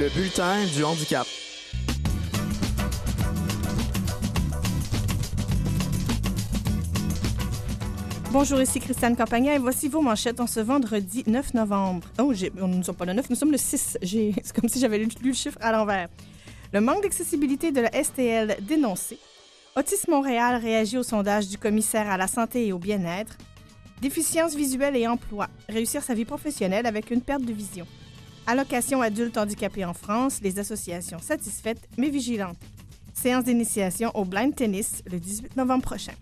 Le bulletin du handicap. Bonjour, ici Christiane Campagna et voici vos manchettes en ce vendredi 9 novembre. Oh, nous ne sommes pas le 9, nous sommes le 6. C'est comme si j'avais lu le chiffre à l'envers. Le manque d'accessibilité de la STL dénoncé. Autisme Montréal réagit au sondage du commissaire à la santé et au bien-être. Déficience visuelle et emploi. Réussir sa vie professionnelle avec une perte de vision. Allocation adultes handicapés en France, les associations satisfaites mais vigilantes. Séance d'initiation au blind tennis le 18 novembre prochain.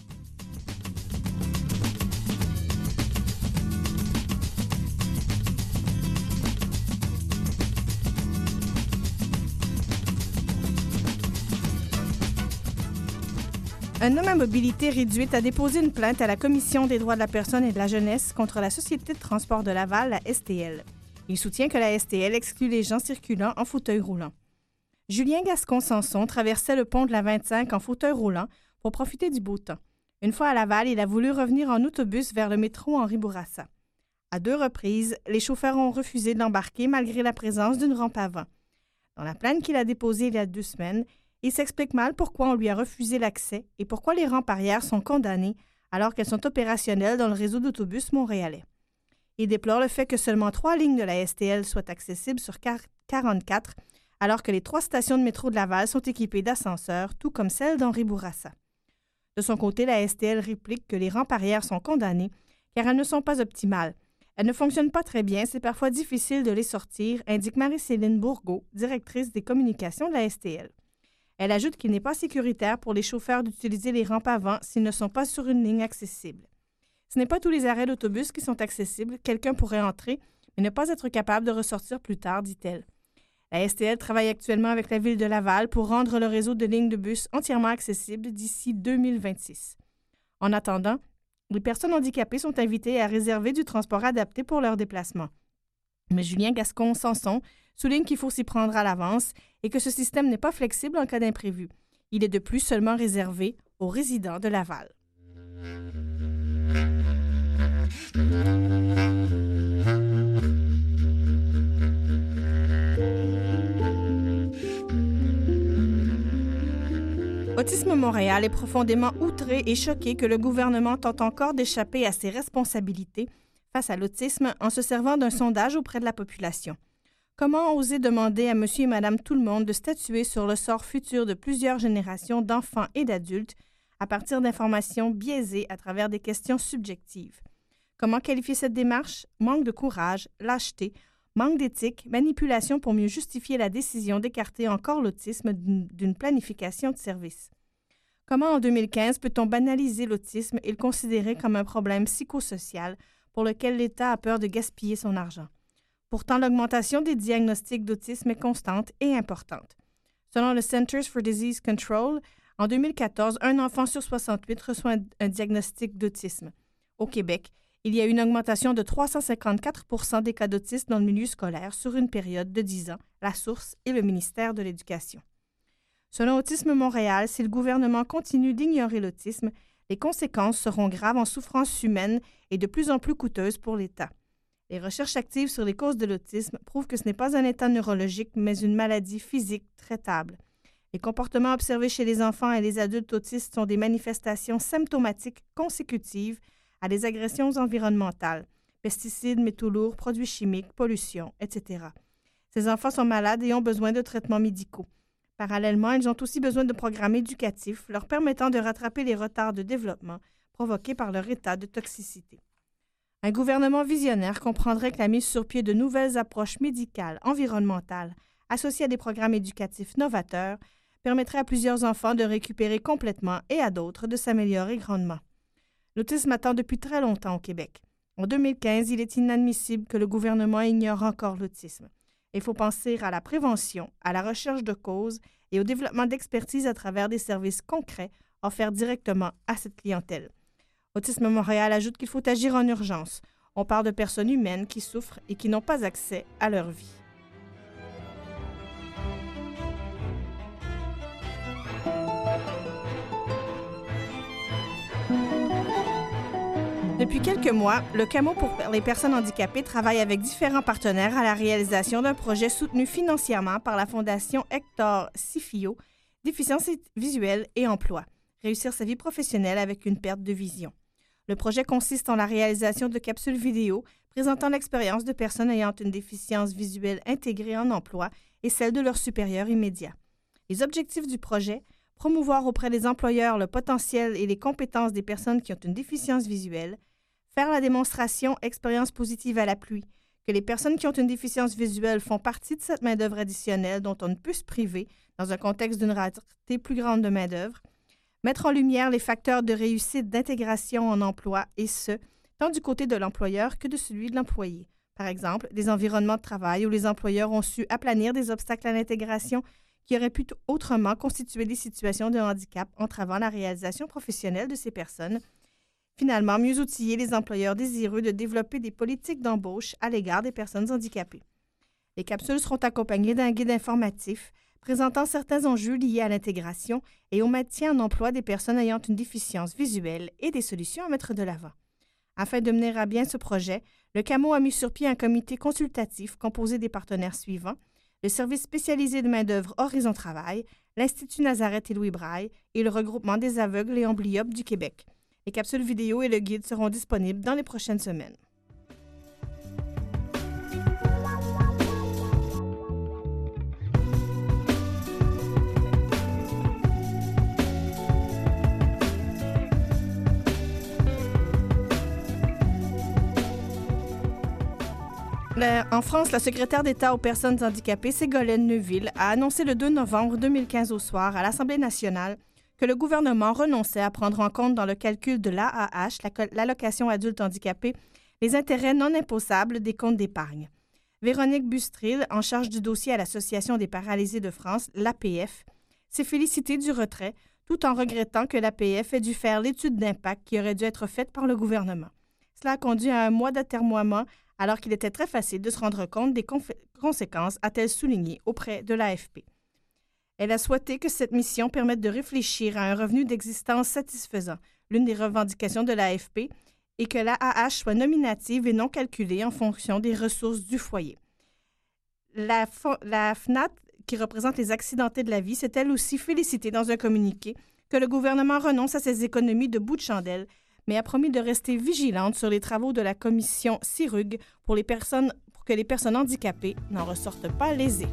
Un homme à mobilité réduite a déposé une plainte à la Commission des droits de la personne et de la jeunesse contre la Société de transport de Laval, la STL. Il soutient que la STL exclut les gens circulant en fauteuil roulant. Julien Gascon-Sanson traversait le pont de la 25 en fauteuil roulant pour profiter du beau temps. Une fois à Laval, il a voulu revenir en autobus vers le métro Henri Bourassa. À 2 reprises, les chauffeurs ont refusé de l'embarquer malgré la présence d'une rampe avant. Dans la plainte qu'il a déposée il y a 2 semaines, il s'explique mal pourquoi on lui a refusé l'accès et pourquoi les rampes arrière sont condamnées alors qu'elles sont opérationnelles dans le réseau d'autobus montréalais. Il déplore le fait que seulement 3 lignes de la STL soient accessibles sur 44, alors que les 3 stations de métro de Laval sont équipées d'ascenseurs, tout comme celle d'Henri Bourassa. De son côté, la STL réplique que les rampes arrière sont condamnées car elles ne sont pas optimales. Elles ne fonctionnent pas très bien, c'est parfois difficile de les sortir, indique Marie-Céline Bourgault, directrice des communications de la STL. Elle ajoute qu'il n'est pas sécuritaire pour les chauffeurs d'utiliser les rampes avant s'ils ne sont pas sur une ligne accessible. Ce n'est pas tous les arrêts d'autobus qui sont accessibles. Quelqu'un pourrait entrer, mais ne pas être capable de ressortir plus tard, dit-elle. La STL travaille actuellement avec la ville de Laval pour rendre le réseau de lignes de bus entièrement accessible d'ici 2026. En attendant, les personnes handicapées sont invitées à réserver du transport adapté pour leur déplacement. Mais Julien Gascon-Sanson souligne qu'il faut s'y prendre à l'avance et que ce système n'est pas flexible en cas d'imprévu. Il est de plus seulement réservé aux résidents de Laval. Autisme Montréal est profondément outré et choqué que le gouvernement tente encore d'échapper à ses responsabilités face à l'autisme en se servant d'un sondage auprès de la population. Comment oser demander à monsieur et madame tout le monde de statuer sur le sort futur de plusieurs générations d'enfants et d'adultes à partir d'informations biaisées à travers des questions subjectives? Comment qualifier cette démarche? Manque de courage, lâcheté, manque d'éthique, manipulation pour mieux justifier la décision d'écarter encore l'autisme d'une planification de service. Comment en 2015 peut-on banaliser l'autisme et le considérer comme un problème psychosocial pour lequel l'État a peur de gaspiller son argent? Pourtant, l'augmentation des diagnostics d'autisme est constante et importante. Selon le Centers for Disease Control, en 2014, un enfant sur 68 reçoit un diagnostic d'autisme. Au Québec, il y a eu une augmentation de 354 des cas d'autisme dans le milieu scolaire sur une période de 10 ans. La source est le ministère de l'Éducation. Selon Autisme Montréal, si le gouvernement continue d'ignorer l'autisme, les conséquences seront graves en souffrances humaines et de plus en plus coûteuses pour l'État. Les recherches actives sur les causes de l'autisme prouvent que ce n'est pas un état neurologique, mais une maladie physique traitable. Les comportements observés chez les enfants et les adultes autistes sont des manifestations symptomatiques consécutives à des agressions environnementales, pesticides, métaux lourds, produits chimiques, pollution, etc. Ces enfants sont malades et ont besoin de traitements médicaux. Parallèlement, ils ont aussi besoin de programmes éducatifs leur permettant de rattraper les retards de développement provoqués par leur état de toxicité. Un gouvernement visionnaire comprendrait que la mise sur pied de nouvelles approches médicales, environnementales, associées à des programmes éducatifs novateurs, permettrait à plusieurs enfants de récupérer complètement et à d'autres de s'améliorer grandement. L'autisme attend depuis très longtemps au Québec. En 2015, il est inadmissible que le gouvernement ignore encore l'autisme. Il faut penser à la prévention, à la recherche de causes et au développement d'expertise à travers des services concrets offerts directement à cette clientèle. Autisme Montréal ajoute qu'il faut agir en urgence. On parle de personnes humaines qui souffrent et qui n'ont pas accès à leur vie. Depuis quelques mois, le CAMO pour les personnes handicapées travaille avec différents partenaires à la réalisation d'un projet soutenu financièrement par la Fondation Hector Cifio, Déficience visuelle et emploi, réussir sa vie professionnelle avec une perte de vision. Le projet consiste en la réalisation de capsules vidéo présentant l'expérience de personnes ayant une déficience visuelle intégrée en emploi et celle de leurs supérieurs immédiats. Les objectifs du projet: promouvoir auprès des employeurs le potentiel et les compétences des personnes qui ont une déficience visuelle, faire la démonstration expérience positive à l'appui, que les personnes qui ont une déficience visuelle font partie de cette main-d'œuvre additionnelle dont on ne peut se priver dans un contexte d'une rareté plus grande de main-d'œuvre, mettre en lumière les facteurs de réussite d'intégration en emploi et ce, tant du côté de l'employeur que de celui de l'employé. Par exemple, des environnements de travail où les employeurs ont su aplanir des obstacles à l'intégration qui auraient pu autrement constituer des situations de handicap entravant la réalisation professionnelle de ces personnes. Finalement, mieux outiller les employeurs désireux de développer des politiques d'embauche à l'égard des personnes handicapées. Les capsules seront accompagnées d'un guide informatif présentant certains enjeux liés à l'intégration et au maintien en emploi des personnes ayant une déficience visuelle et des solutions à mettre de l'avant. Afin de mener à bien ce projet, le CAMO a mis sur pied un comité consultatif composé des partenaires suivants: le service spécialisé de main-d'œuvre Horizon Travail, l'Institut Nazareth et Louis Braille et le regroupement des aveugles et amblyopes du Québec. Les capsules vidéo et le guide seront disponibles dans les prochaines semaines. En France, la secrétaire d'État aux personnes handicapées, Ségolène Neuville, a annoncé le 2 novembre 2015 au soir à l'Assemblée nationale que le gouvernement renonçait à prendre en compte dans le calcul de l'AAH, l'allocation adulte handicapé, les intérêts non imposables des comptes d'épargne. Véronique Bustril, en charge du dossier à l'Association des paralysés de France, l'APF, s'est félicitée du retrait, tout en regrettant que l'APF ait dû faire l'étude d'impact qui aurait dû être faite par le gouvernement. Cela a conduit à un mois d'atermoiement alors qu'il était très facile de se rendre compte des conséquences, a-t-elle souligné auprès de l'AFP. Elle a souhaité que cette mission permette de réfléchir à un revenu d'existence satisfaisant, l'une des revendications de l'AFP, et que l'AAH soit nominative et non calculée en fonction des ressources du foyer. La FNAT, qui représente les accidentés de la vie, s'est elle aussi félicitée dans un communiqué que le gouvernement renonce à ses économies de bout de chandelle, mais a promis de rester vigilante sur les travaux de la commission CIRUG pour que les personnes handicapées n'en ressortent pas lésées.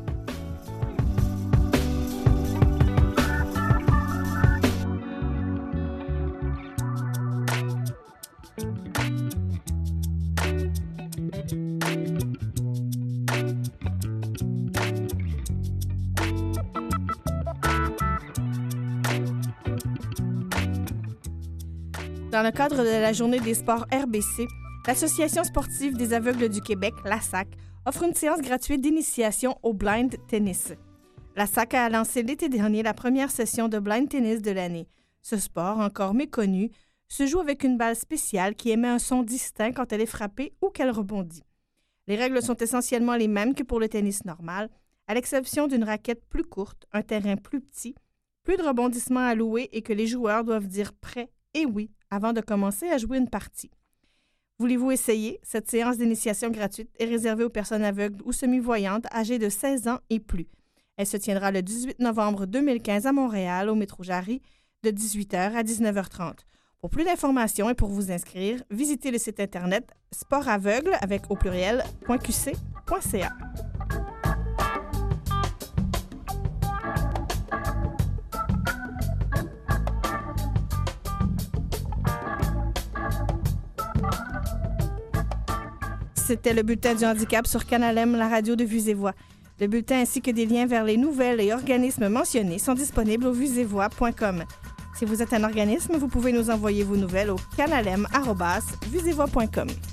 Dans le cadre de la Journée des sports RBC, l'Association sportive des aveugles du Québec, l'ASAQ, offre une séance gratuite d'initiation au blind tennis. L'ASAQ a lancé l'été dernier la première session de blind tennis de l'année. Ce sport, encore méconnu, se joue avec une balle spéciale qui émet un son distinct quand elle est frappée ou qu'elle rebondit. Les règles sont essentiellement les mêmes que pour le tennis normal, à l'exception d'une raquette plus courte, un terrain plus petit, plus de rebondissements à louer et que les joueurs doivent dire « prêt » et « oui » avant de commencer à jouer une partie. Voulez-vous essayer? Cette séance d'initiation gratuite est réservée aux personnes aveugles ou semi-voyantes âgées de 16 ans et plus. Elle se tiendra le 18 novembre 2015 à Montréal, au métro Jarry, de 18h à 19h30. Pour plus d'informations et pour vous inscrire, visitez le site internet sportaveugle avec au pluriel .qc.ca. C'était le bulletin du handicap sur Canal M, la radio de Vues et Voix. Le bulletin ainsi que des liens vers les nouvelles et organismes mentionnés sont disponibles au vuesetvoix.com. Si vous êtes un organisme, vous pouvez nous envoyer vos nouvelles au canalm@vuesetvoix.com.